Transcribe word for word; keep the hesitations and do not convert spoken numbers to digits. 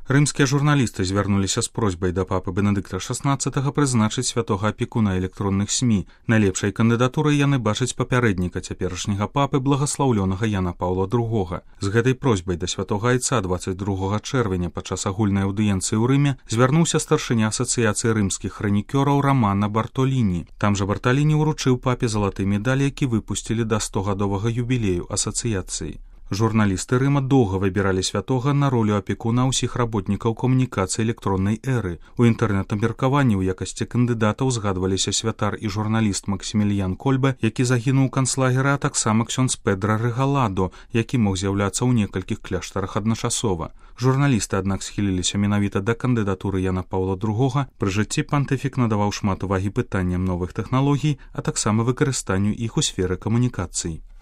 Рымскія журналісты звярнуліся з просьбай да папы Бенедыкта шаснаццатага прызначыць святога апекуна электронных СМІ. Найлепшай кандыдатурай яны бачаць папярэдніка цяперашняга папы благаслаўлёнага Яна Паўла другога. З гэтай просьбай да святога айца дваццаць другога чэрвеня падчас агульнай аўдыенцыі ў Рыме звярнуўся старшыня асацыяцыі рымскіх хранікёраў Рамана Бартоліні. Там жа Бартоліні ўручыў папе залаты медаль, які выпусцілі да стогадовага юбілею асацыяцыі. Журналісты Рыма доўга выбіралі святога на ролю апекуна ўсіх работнікаў камунікацыі электроннай эры. У інтэрнэт-абмеркаванні ў якасці кандыдатаў згадваліся святар і журналіст Максіміліян Кольбе, які загінуў у канцлагеры, а таксама ксёндз Педра Рэгаладо, які мог з'яўляцца ў некалькіх кляштарах адначасова. Журналісты, аднак, схіліліся менавіта да кандыдатуры Яна Паўла другога. Пры жыцці пантыфік надаваў шмат увагі пытанням новых тэхналогій, а таксама выкарыстанню іх у сферы камунікацый.